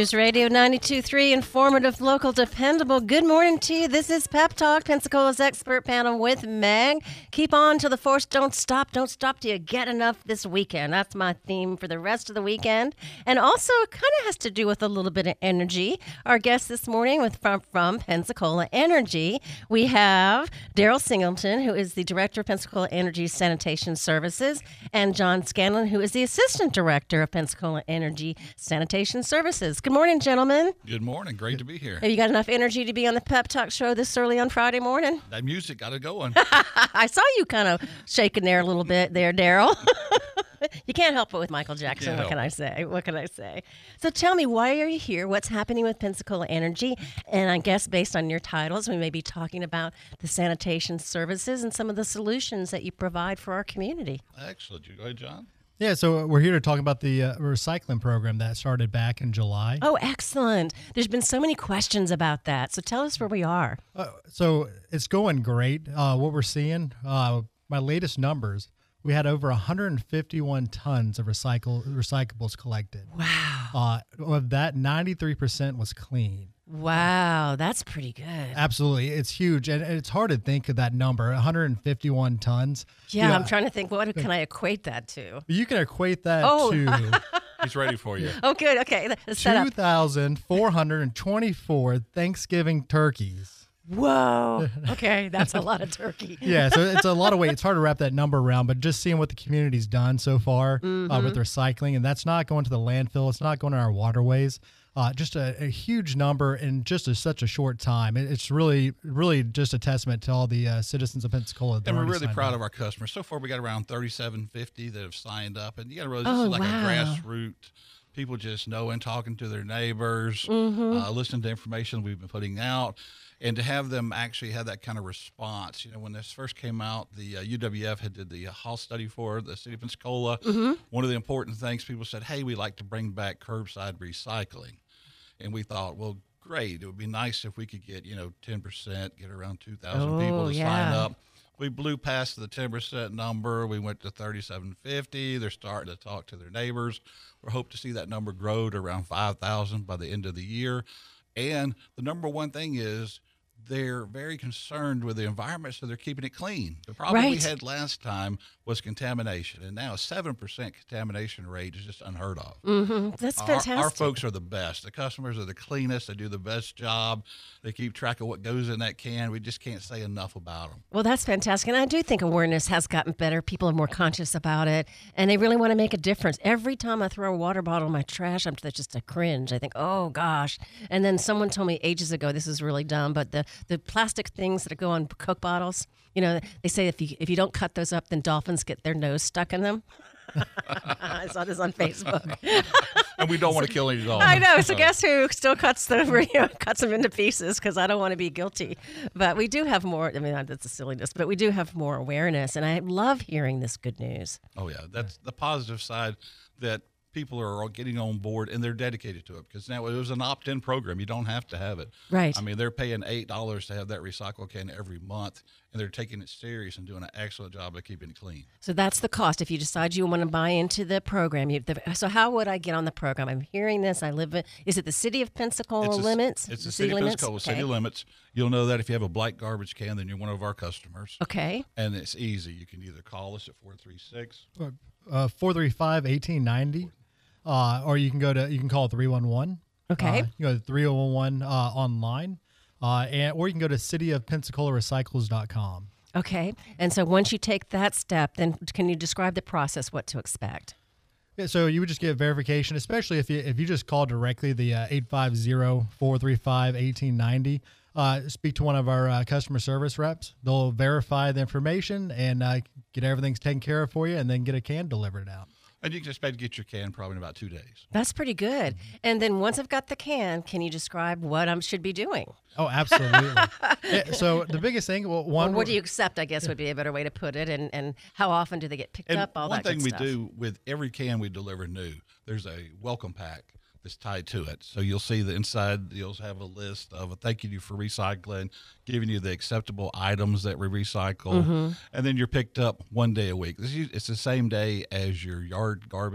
News Radio 92.3, informative, local, dependable. Good morning to you. This is Pep Talk, Pensacola's expert panel with Meg. Keep on till the force don't stop. Don't stop till you get enough this weekend. That's my theme for the rest of the weekend. And also, it kind of has to do with a little bit of energy. Our guest this morning from Pensacola Energy, we have Daryl Singleton, who is the Director of Pensacola Energy Sanitation Services, and John Scanlon, who is the Assistant Director of Pensacola Energy Sanitation Services. Good morning, gentlemen. Good morning. Great to be here. Have you got enough energy to be on the Pep Talk show this early on Friday morning? That music got it going. I saw you kind of shaking there a little bit there, Daryl. You can't help it with Michael Jackson. What can I say? What can I say? So tell me, why are you here? What's happening with Pensacola Energy? And I guess based on your titles, we may be talking about the sanitation services and some of the solutions that you provide for our community. Excellent. You go ahead, John. Yeah, so we're here to talk about the recycling program that started back in July. Oh, excellent. There's been so many questions about that. So tell us where we are. So it's going great. What we're seeing, my latest numbers, we had over 151 tons of recyclables collected. Wow. Of that, 93% was clean. Wow, that's pretty good. Absolutely. It's huge. And it's hard to think of that number, 151 tons. Yeah, I'm trying to think, what can I equate that to? You can equate that to... He's ready for you. Oh, good. Okay. Let's set up. 2,424 Thanksgiving turkeys. Whoa. Okay, that's a lot of turkey. Yeah, so it's a lot of weight. It's hard to wrap that number around, but just seeing what the community's done so far with recycling, and that's not going to the landfill. It's not going to our waterways. Just a huge number in just such a short time. It's really, really just a testament to all the citizens of Pensacola. And we're really proud of our customers. So far, we got around 3,750 that have signed up. And you got to realize this is like a grassroots. People just knowing, talking to their neighbors, listening to information we've been putting out. And to have them actually have that kind of response. You know, when this first came out, the UWF had did the Hall study for the city of Pensacola. One of the important things, people said, hey, we'd like to bring back curbside recycling. And we thought, well, great. It would be nice if we could get, 10%, get around 2,000 people to sign up. We blew past the 10% number. We went to 3,750. They're starting to talk to their neighbors. We hope to see that number grow to around 5,000 by the end of the year. And the number one thing is they're very concerned with the environment, so they're keeping it clean. The problem we had last time was contamination, and now a 7% contamination rate is just unheard of. That's fantastic. Our folks are the best. The customers are the cleanest. They do the best job. They keep track of what goes in that can. We just can't say enough about them. Well, that's fantastic, and I do think awareness has gotten better. People are more conscious about it, and they really want to make a difference. Every time I throw a water bottle in my trash, I'm just a cringe. I think, oh, gosh. And then someone told me ages ago, this is really dumb, but the plastic things that go on Coke bottles, they say if you don't cut those up, then dolphins get their nose stuck in them. I saw this on Facebook. And we don't want to kill any dolphins. I know. So guess who still cuts them into pieces, because I don't want to be guilty. But we do have more. I mean, that's a silliness, but we do have more awareness, and I love hearing this good news. Oh yeah, that's the positive side, that people are all getting on board and they're dedicated to it, because now it was an opt-in program. You don't have to have it. Right. I mean, they're paying $8 to have that recycle can every month, and they're taking it serious and doing an excellent job of keeping it clean. So that's the cost. If you decide you want to buy into the program, so how would I get on the program? I'm hearing this. Is it the city of Pensacola limits? It's the city of Pensacola city limits. You'll know that if you have a black garbage can, then you're one of our customers. Okay. And it's easy. You can either call us at 435-1890. Or you can call 311. Okay. You can go to 311 online, or you can go to cityofpensacolarecycles.com. Okay. And so once you take that step, then can you describe the process, what to expect? Yeah, so you would just get verification, especially if you just call directly the 850-435-1890. Speak to one of our customer service reps. They'll verify the information and get everything taken care of for you, and then get a can delivered out. And you can expect to get your can probably in about 2 days. That's pretty good. And then once I've got the can you describe what I should be doing? Oh, absolutely. So the biggest thing, what do you accept, I guess, would be a better way to put it, and how often do they get picked up, all that good stuff. One thing we do with every can we deliver new, there's a welcome pack that's tied to it. So you'll see the inside, you'll have a list of thanking you for recycling, giving you the acceptable items that we recycle, and then you're picked up 1 day a week. It's the same day as your yard garbage.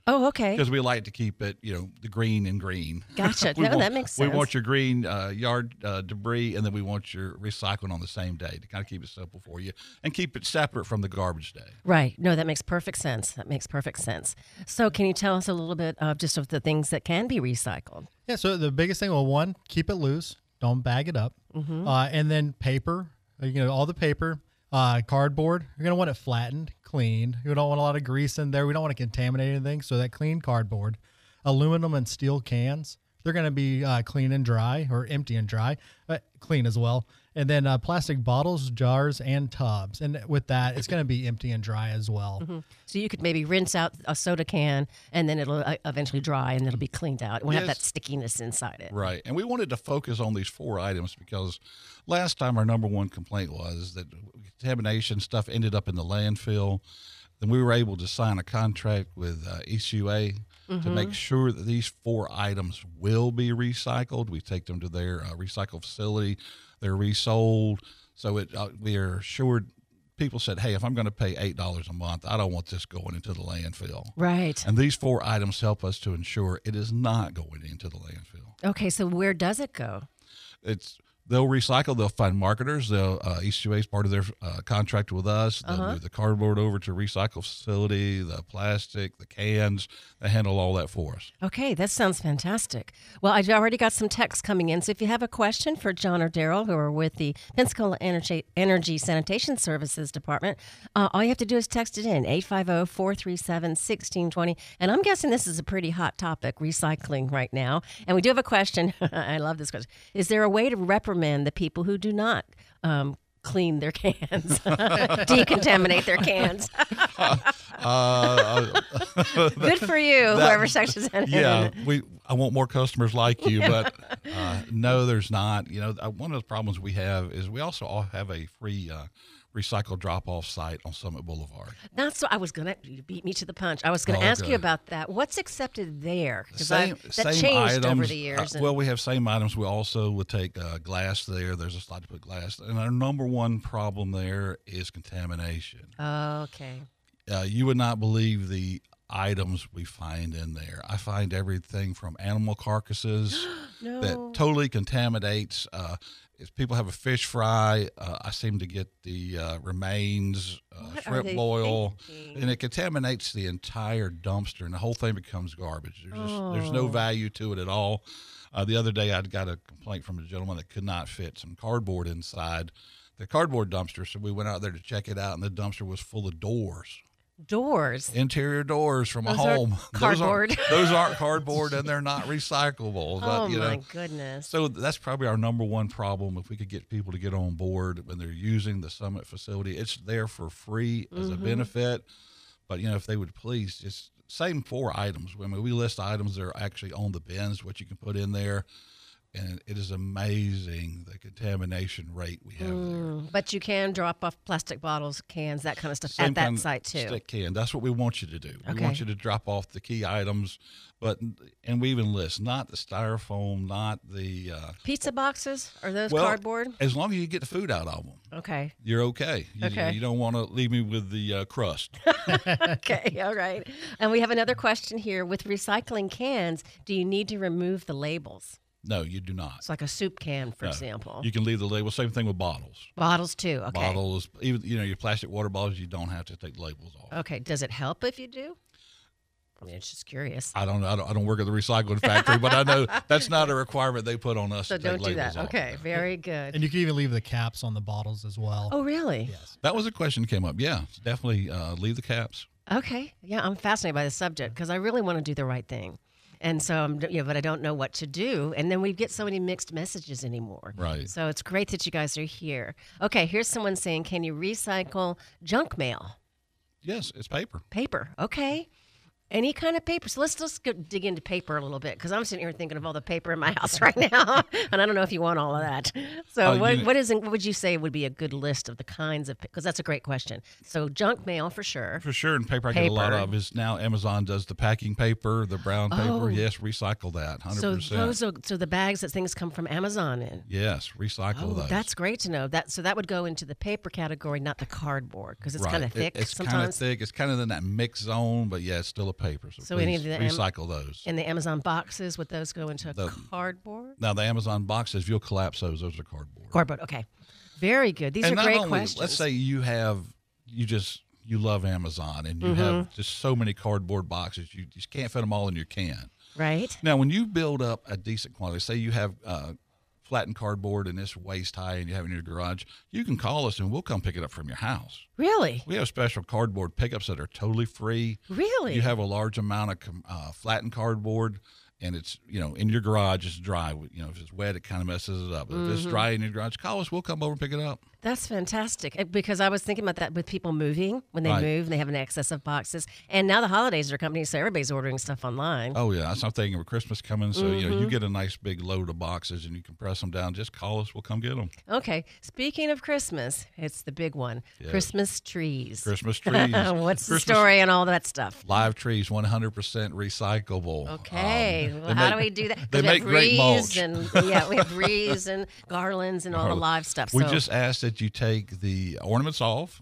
Oh, okay. Because we like to keep it, the green and green. Gotcha. That makes sense. We want your green yard debris, and then we want your recycling on the same day to kind of keep it simple for you and keep it separate from the garbage day. Right. No, that makes perfect sense. So can you tell us a little bit of just of the things that can be recycled? Yeah, so the biggest thing, well, one, keep it loose. Don't bag it up. And then paper, all the paper, cardboard, you're going to want it flattened, clean. You don't want a lot of grease in there. We don't want to contaminate anything. So that clean cardboard, aluminum and steel cans, they're going to be clean and dry, or empty and dry, clean as well. And then plastic bottles, jars, and tubs. And with that, it's going to be empty and dry as well. So you could maybe rinse out a soda can, and then it'll eventually dry, and it'll be cleaned out. It won't have that stickiness inside it. Right. And we wanted to focus on these 4 items because last time our number one complaint was that contamination stuff ended up in the landfill. Then we were able to sign a contract with ECUA to make sure that these 4 items will be recycled. We take them to their recycle facility. They're resold. So we are assured. People said, hey, if I'm going to pay $8 a month, I don't want this going into the landfill. Right. And these 4 items help us to ensure it is not going into the landfill. Okay, so where does it go? They'll recycle. They'll find marketers. ECUA is part of their contract with us. They'll move the cardboard over to recycle facility, the plastic, the cans. They handle all that for us. Okay, that sounds fantastic. Well, I've already got some texts coming in. So if you have a question for John or Daryl, who are with the Pensacola Energy Sanitation Services Department, all you have to do is text it in, 850-437-1620. And I'm guessing this is a pretty hot topic, recycling right now. And we do have a question. I love this question. Is there a way to reprimand the people who do not clean their cans, decontaminate their cans? Good for you, whoever sections that in. Yeah, I want more customers like you, but no, there's not. One of the problems we have is we also all have a free recycle drop-off site on Summit Boulevard. That's what I was going to, you beat me to the punch. I was going to ask you about that. What's accepted there? Because that changed items, over the years. Well, we have same items. We also would take glass there. There's a slot to put glass. And our number one problem there is contamination. Oh, okay. You would not believe the items we find in there. I find everything from animal carcasses that totally contaminates. If people have a fish fry, I seem to get the remains, shrimp boil, and it contaminates the entire dumpster, and the whole thing becomes garbage. There's no value to it at all. The other day, I got a complaint from a gentleman that could not fit some cardboard inside the cardboard dumpster, so we went out there to check it out, and the dumpster was full of doors. Doors? Interior doors from a home. Cardboard. Those aren't cardboard, and they're not recyclable. Oh, my goodness. So that's probably our number one problem. If we could get people to get on board when they're using the Summit facility, it's there for free as a benefit. But, if they would please just same 4 items. We list items that are actually on the bins, what you can put in there. And it is amazing the contamination rate we have there. But you can drop off plastic bottles, cans, that kind of stuff at that site too. Stick can. That's what we want you to do. Okay. We want you to drop off the key items, and we even list not the styrofoam, not the pizza boxes. Are those cardboard? As long as you get the food out of them. Okay. You're okay. You don't want to leave me with the crust. Okay. All right. And we have another question here. With recycling cans, do you need to remove the labels? No, you do not. It's like a soup can, for example. You can leave the label. Same thing with bottles. Bottles too. Okay. Bottles, even your plastic water bottles, you don't have to take the labels off. Okay. Does it help if you do? I mean, it's just curious. I don't know. I don't work at the recycling factory, but I know that's not a requirement they put on us. So to take don't do labels that. off. Okay. Very good. And you can even leave the caps on the bottles as well. Oh, really? Yes. That was a question that came up. Yeah, definitely leave the caps. Okay. Yeah, I'm fascinated by the subject because I really want to do the right thing. And so, but I don't know what to do. And then we get so many mixed messages anymore. Right. So it's great that you guys are here. Okay, here's someone saying, can you recycle junk mail? Yes, it's paper. Paper. Okay. Any kind of paper. So let's go dig into paper a little bit because I'm sitting here thinking of all the paper in my house right now, and I don't know if you want all of that. So what would you say would be a good list of the kinds of, because that's a great question. So junk mail for sure. For sure, and paper I get a lot of is now Amazon does the packing paper, the brown paper. Yes, recycle that 100%. So the bags that things come from Amazon in. Yes, recycle those. That's great to know. So that would go into the paper category, not the cardboard, because it's kind of thick it's sometimes. Kind of thick. It's kind of in that mixed zone, but yeah, it's still a toilet paper. So any please of the recycle those. In the Amazon boxes, would those go into cardboard? Now, the Amazon boxes, if you'll collapse those are cardboard. Cardboard, okay. Very good. These and are great only, questions. Let's say you love Amazon and you have just so many cardboard boxes, you just can't fit them all in your can. Right. Now, when you build up a decent quantity, say you have flattened cardboard and it's waist high and you have it in your garage, you can call us and we'll come pick it up from your house. Really? We have special cardboard pickups that are totally free. Really? You have a large amount of flattened cardboard, and it's, in your garage, it's dry. If it's wet, it kind of messes it up. But if it's dry in your garage, call us. We'll come over and pick it up. That's fantastic, because I was thinking about that with people moving. When they move, and they have an excess of boxes. And now the holidays are coming, so everybody's ordering stuff online. Oh, yeah. That's what I'm thinking with Christmas coming. So, you get a nice big load of boxes and you can press them down. Just call us. We'll come get them. Okay. Speaking of Christmas, it's the big one. Yes. Christmas trees. Christmas trees. What's the story and all that stuff? Live trees, 100% recyclable. Okay. How do we do that? They make great mulch. We have wreaths and garlands and all the live stuff. We just ask that you take the ornaments off.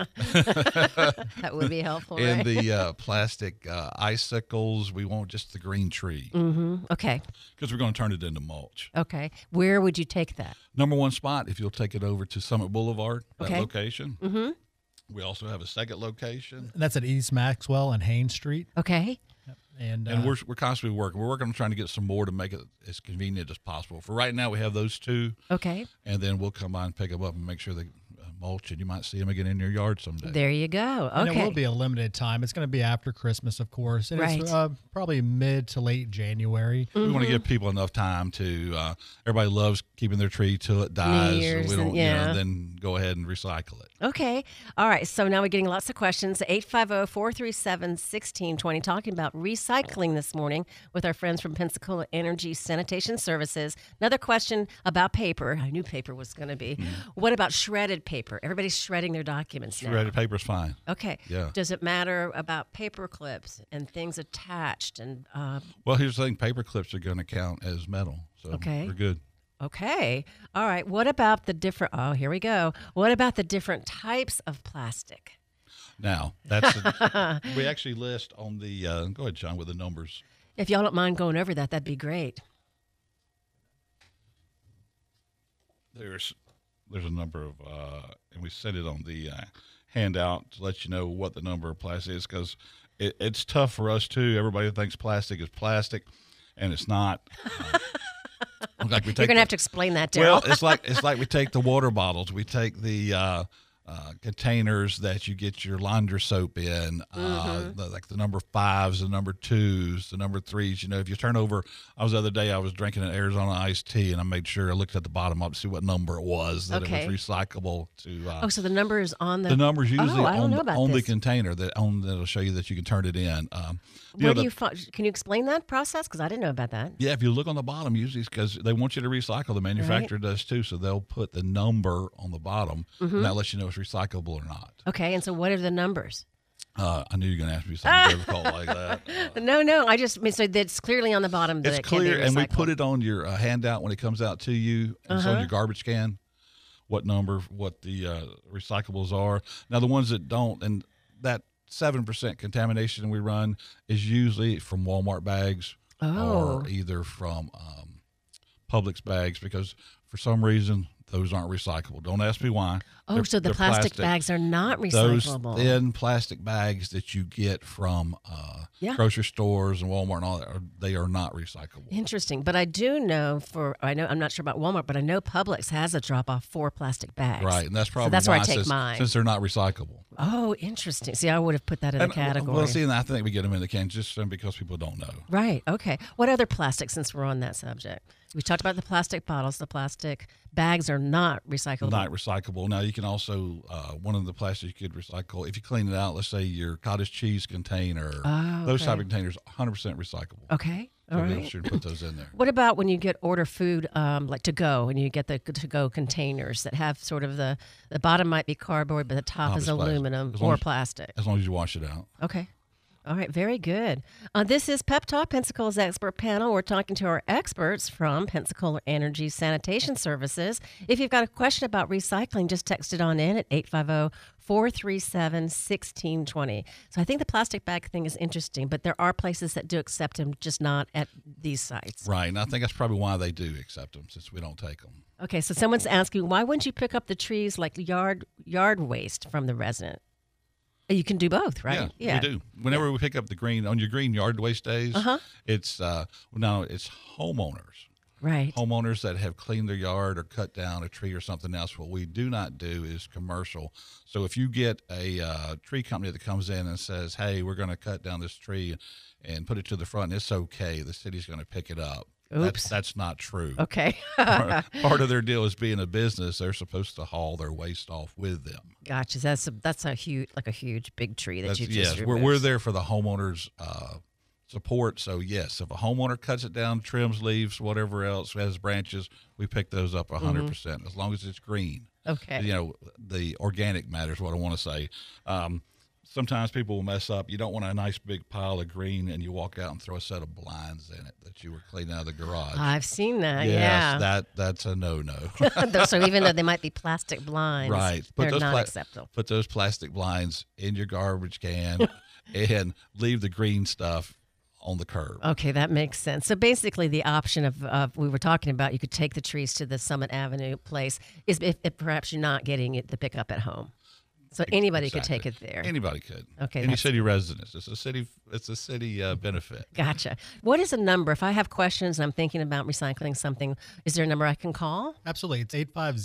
That would be helpful, and right? the plastic icicles. We want just the green tree. Okay. Because we're going to turn it into mulch. Okay. Where would you take that? Number one spot, if you'll take it over to Summit Boulevard, that location. Mm-hmm. We also have a second location. And that's at East Maxwell and Haynes Street. Okay. And we're constantly working. We're working on trying to get some more to make it as convenient as possible. For right now, we have those two. Okay. And then we'll come by and pick them up and make sure they mulch, and you might see them again in your yard someday. There you go. Okay. And it will be a limited time. It's going to be after Christmas, of course. And right. It's probably mid to late January. We want to give people enough time to. Everybody loves keeping their tree till it dies. Years we don't, and, then go ahead and recycle it. Okay. All right. So now we're getting lots of questions. 850-437-1620. Talking about recycling this morning with our friends from Pensacola Energy Sanitation Services. Another question about paper. I knew paper was going to be. What about shredded paper? Everybody's shredding their documents now. Shredded paper's fine. Okay. Yeah. Does it matter about paper clips and things attached? And well, here's the thing. Paper clips are going to count as metal. So we're good. Okay. All right. What about the different, here we go. What about the different types of plastic? Now, we actually list on the, go ahead, John, with the numbers. If y'all don't mind going over that, that'd be great. There's a number of, and we set it on the handout to let you know what the number of plastic is, because it's tough for us too. Everybody thinks plastic is plastic, and it's not. You're going to have to explain that, Daryl. Well, it's like we take the water bottles, we take the containers that you get your laundry soap in, like the number 5s, the number 2s, the number 3s. If you turn over, the other day I was drinking an Arizona iced tea, and I made sure I looked at the bottom up to see what number it was, that it was recyclable to. So the number is on the number's usually on the this. Container that'll show you that you can turn it in. Can you explain that process? Because I didn't know about that. Yeah, if you look on the bottom, usually it's because they want you to recycle. The manufacturer does too, so they'll put the number on the bottom, and that lets you know it's recyclable or not. Okay, and so what are the numbers? I knew you were going to ask me something difficult like that. No, I just so that's clearly on the bottom. That it's it can clear, be and we put it on your handout when it comes out to you. It's on your garbage can. What number? What the recyclables are? Now the ones that don't, and that 7% contamination we run is usually from Walmart bags or either from Publix bags, because for some reason those aren't recyclable. Don't ask me why. So the plastic bags are not recyclable. Those thin plastic bags that you get from grocery stores and Walmart and all that, they are not recyclable. Interesting. But I do know I'm not sure about Walmart, but I know Publix has a drop-off for plastic bags. Right, and that's probably that's why where I take mine. Since they're not recyclable. Oh, interesting. See, I would have put that in the category. Well, see, and I think we get them in the can just because people don't know. Right, okay. What other plastics, since we're on that subject? We talked about the plastic bottles. The plastic bags are not recyclable. Not recyclable. Now, you can also, one of the plastics you could recycle, if you clean it out, let's say your cottage cheese container, those type of containers, 100% recyclable. Okay, all right. Be sure to put those in there. What about when you order food, like to go, and you get the to-go containers that have sort of the bottom might be cardboard, but the top is aluminum or plastic? As long as you wash it out. Okay. All right, very good. This is Pep Talk, Pensacola's expert panel. We're talking to our experts from Pensacola Energy Sanitation Services. If you've got a question about recycling, just text it on in at 850-437-1620. So I think the plastic bag thing is interesting, but there are places that do accept them, just not at these sites. Right, and I think that's probably why they do accept them, since we don't take them. Okay, so someone's asking, why wouldn't you pick up the trees like yard waste from the resident? You can do both, right? Yeah, we do. Whenever we pick up the green, on your green yard waste days, it's it's homeowners. Right. Homeowners that have cleaned their yard or cut down a tree or something else. What we do not do is commercial. So if you get a tree company that comes in and says, hey, we're going to cut down this tree and put it to the front, it's okay. The city's going to pick it up. Oops. That's not true. Okay. Part of their deal is being a business. They're supposed to haul their waste off with them. Gotcha. That's a huge big tree that you just yes. removed. We're there for the homeowners' support. So yes, if a homeowner cuts it down, trims leaves, whatever else has branches, we pick those up 100% as long as it's green. Okay. The organic matter is what I want to say. Sometimes people will mess up. You don't want a nice big pile of green and you walk out and throw a set of blinds in it that you were cleaning out of the garage. I've seen that, yes, yeah. That's a no-no. So even though they might be plastic blinds, right. they're not acceptable. Put those plastic blinds in your garbage can and leave the green stuff on the curb. Okay, that makes sense. So basically the option of we were talking about, you could take the trees to the Summit Avenue place, is if perhaps you're not getting it the pickup at home. So anybody could take it there. Anybody could. Okay. Any city residents. It's a city benefit. Gotcha. What is a number? If I have questions and I'm thinking about recycling something, is there a number I can call? Absolutely. It's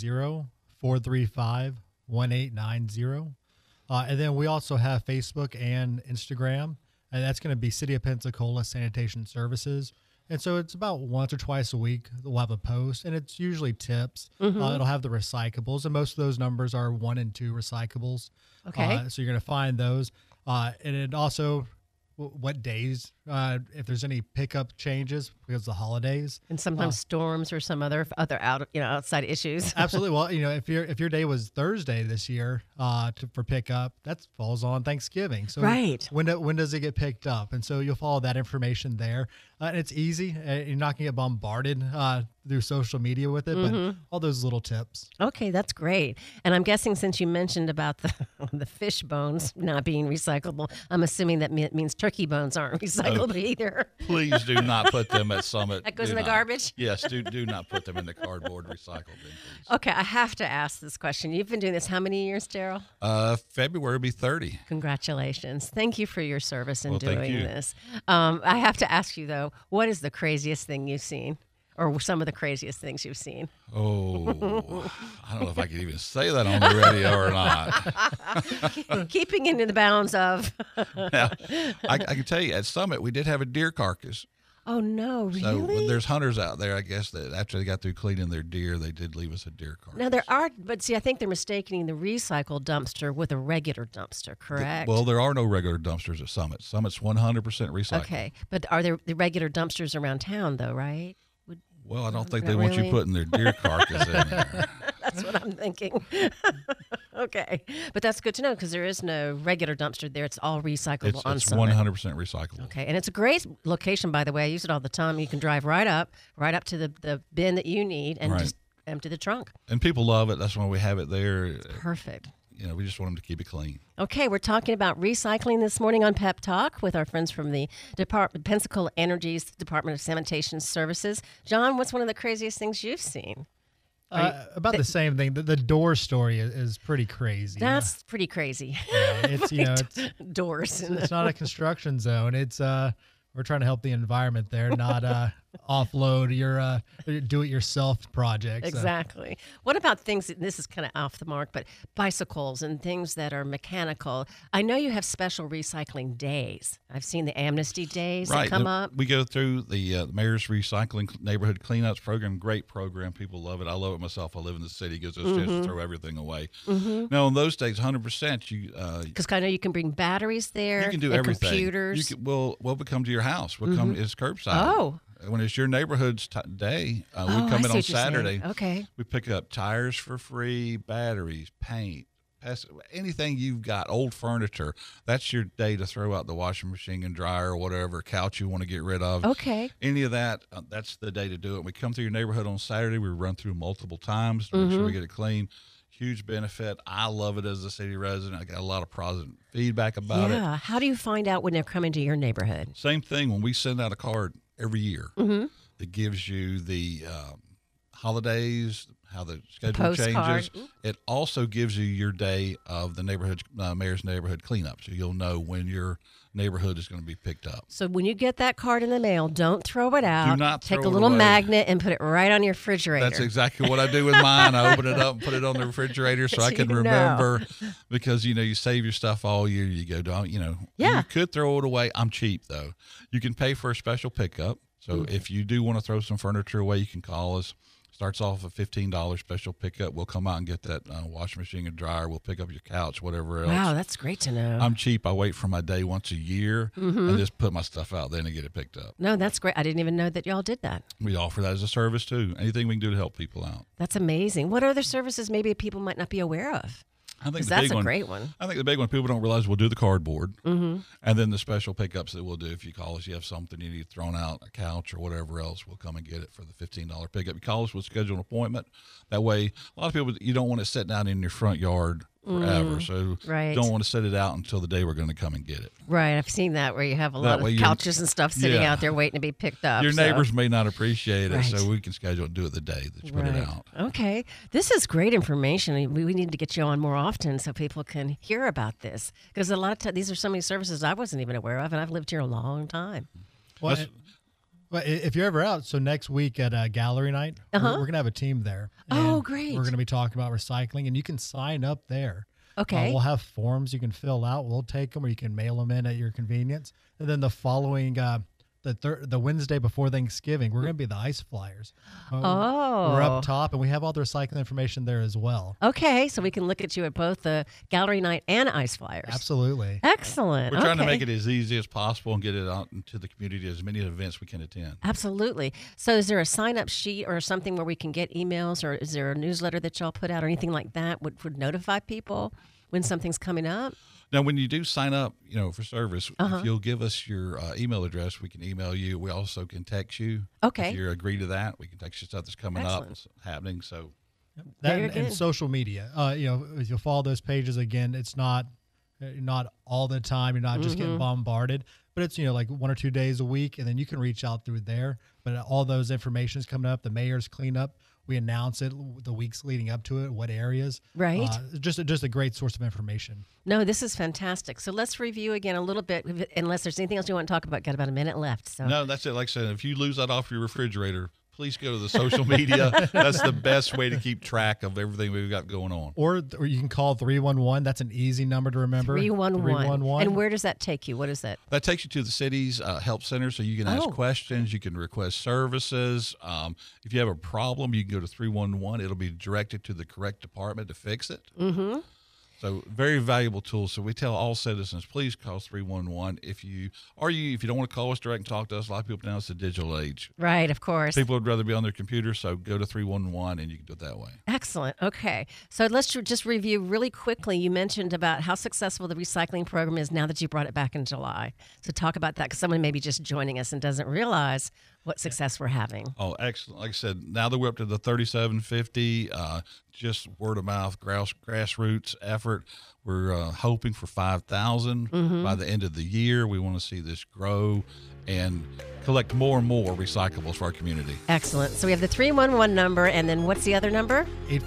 850-435-1890. And then we also have Facebook and Instagram, and that's going to be City of Pensacola Sanitation Services. And so it's about once or twice a week we'll have a post, and it's usually tips. It'll have the recyclables, and most of those numbers are 1 and 2 recyclables. Okay. So you're going to find those. And it also what days, if there's any pickup changes because of the holidays. And sometimes storms or some other outside issues. Absolutely. Well, if your day was Thursday this year for pickup, that falls on Thanksgiving. So right. When does it get picked up? And so you'll follow that information there. And it's easy. You're not going to get bombarded through social media with it, but all those little tips. Okay, that's great. And I'm guessing since you mentioned about the fish bones not being recyclable, I'm assuming that means turkey bones aren't recyclable either. Please do not put them at Summit. That goes in the garbage? Yes, do not put them in the cardboard recycle bin, please. Okay, I have to ask this question. You've been doing this how many years, Daryl? February will be 30. Congratulations. Thank you for your service in thank doing you. this. I have to ask you, though, what is the craziest thing you've seen? Or some of the craziest things you've seen? Oh, I don't know if I can even say that on the radio or not. Keeping it in the bounds of. Now, I can tell you, at Summit, we did have a deer carcass. Oh, no, really? So there's hunters out there, I guess, that after they got through cleaning their deer, they did leave us a deer carcass. Now, there are, but see, I think they're mistaking the recycle dumpster with a regular dumpster, correct? Well, there are no regular dumpsters at Summit. Summit's 100% recycled. Okay, but are there the regular dumpsters around town, though, right? Well, I don't think Not they want you really. putting their deer carcass in there. That's what I'm thinking. Okay, but that's good to know because there is no regular dumpster there. It's all recyclable on It's Summit. 100% recyclable. Okay, and it's a great location, by the way. I use it all the time. You can drive right up to the bin that you need and Right. just empty the trunk. And people love it. That's why we have it there. Perfect. We just want them to keep it clean. Okay, we're talking about recycling this morning on Pep Talk with our friends from the Pensacola Energy's Department of Sanitation Services. John, what's one of the craziest things you've seen? About the same thing. The door story is pretty crazy. That's pretty crazy. Yeah, it's it's Doors. it's not a construction zone. It's we're trying to help the environment there, not offload your do-it-yourself projects. Exactly. What about things, this is kind of off the mark, but bicycles and things that are mechanical? I know you have special recycling days. I've seen the Amnesty Days that come up. We go through the Mayor's Recycling Neighborhood Cleanups program. Great program. People love it. I love it myself. I live in the city. It gives us a chance to throw everything away. Now, on those days, 100%, Because I know you can bring batteries there. you can do and everything. Computers. We'll come to your house. We'll come. It's curbside. Oh. When it's your neighborhood's day, we Oh, come I in see on what you're saying. Saturday. Okay. We pick up tires for free, batteries, paint, anything you've got, old furniture, that's your day to throw out the washing machine and dryer or whatever, couch you want to get rid of. Okay. Any of that, that's the day to do it. We come through your neighborhood on Saturday. We run through multiple times to make sure we get it clean. Huge benefit. I love it as a city resident. I got a lot of positive feedback about it. Yeah. How do you find out when they're coming to your neighborhood? Same thing when we send out a card every year that gives you the holidays, how the schedule changes. It also gives you your day of the neighborhood mayor's neighborhood cleanup, so you'll know when your neighborhood is going to be picked up. So when you get that card in the mail, don't throw it out. Do not throw Take it a little away. magnet and put it right on your refrigerator. That's exactly what I do with mine. I open it up and put it on the refrigerator so I can remember, because you save your stuff all year. You go down, you could throw it away. I'm cheap though. You can pay for a special pickup. So if you do want to throw some furniture away, you can call us. Starts off a $15 special pickup. We'll come out and get that washing machine and dryer. We'll pick up your couch, whatever else. Wow, that's great to know. I'm cheap. I wait for my day once a year and just put my stuff out then and get it picked up. No, that's great. I didn't even know that y'all did that. We offer that as a service too. Anything we can do to help people out. That's amazing. What other services maybe people might not be aware of? I think that's a great one. I think the big one people don't realize we'll do the cardboard, and then the special pickups that we'll do. If you call us, you have something you need thrown out, a couch or whatever else, we'll come and get it for the $15 pickup. You call us, we'll schedule an appointment. That way, a lot of people, you don't want it sitting down in your front yard forever, so you don't want to set it out until the day we're going to come and get it. Right, I've seen that where you have a lot of couches and stuff sitting out there waiting to be picked up. Your neighbors may not appreciate it, so we can schedule and do it the day that you put it out. Okay, this is great information. We need to get you on more often so people can hear about this, because a lot of times these are so many services I wasn't even aware of, and I've lived here a long time. Well, if you're ever out, so next week at Gallery Night, we're going to have a team there. Oh, great. We're going to be talking about recycling, and you can sign up there. Okay. We'll have forms you can fill out. We'll take them, or you can mail them in at your convenience. And then the following, the Wednesday before Thanksgiving, we're going to be the Ice Flyers. We're up top, and we have all the recycling information there as well. Okay, so we can look at you at both the Gallery Night and Ice Flyers. Absolutely. Excellent. We're trying to make it as easy as possible and get it out into the community, as many events we can attend. Absolutely. So is there a sign-up sheet or something where we can get emails, or is there a newsletter that y'all put out or anything like that would notify people when something's coming up? Now, when you do sign up, for service, if you'll give us your email address, we can email you. We also can text you. Okay. If you agree to that, we can text you stuff that's coming up, happening. So that and social media. If you'll follow those pages again, it's not all the time. You're not just getting bombarded, but it's like 1 or 2 days a week, and then you can reach out through there. But all those information is coming up. The mayor's cleanup. We announce it the weeks leading up to it, what areas. Right. Just a great source of information. No, this is fantastic. So let's review again a little bit, unless there's anything else you want to talk about. Got about a minute left. So no, that's it. Like I said, if you lose that off your refrigerator, please go to the social media. That's the best way to keep track of everything we've got going on. Or you can call 311. That's an easy number to remember. 311. And where does that take you? What is that? That takes you to the city's help center, so you can ask questions. You can request services. If you have a problem, you can go to 311. It'll be directed to the correct department to fix it. Mm-hmm. So very valuable tool. So we tell all citizens, please call 311. If you don't want to call us direct and talk to us, a lot of people now, it's the digital age. Right, of course. People would rather be on their computer, so go to 311 and you can do it that way. Excellent. Okay. So let's just review really quickly. You mentioned about how successful the recycling program is now that you brought it back in July. So talk about that, because someone may be just joining us and doesn't realize what success we're having. Oh, excellent. Like I said, now that we're up to the 3750, just word of mouth, grassroots effort. We're hoping for 5,000 by the end of the year. We want to see this grow and collect more and more recyclables for our community. Excellent. So we have the 311 number, and then what's the other number?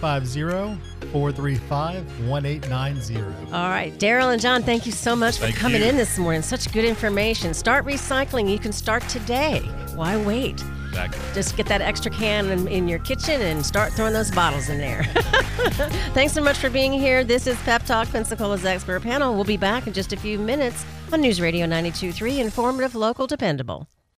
850-435-1890. All right. Daryl and John, thank you so much for coming in this morning. Such good information. Start recycling. You can start today. Why wait? Exactly. Just get that extra can in your kitchen and start throwing those bottles in there. Thanks so much for being here. This is Pep Talk, Pensacola's Expert Panel. We'll be back in just a few minutes on News Radio 92.3, informative, local, dependable.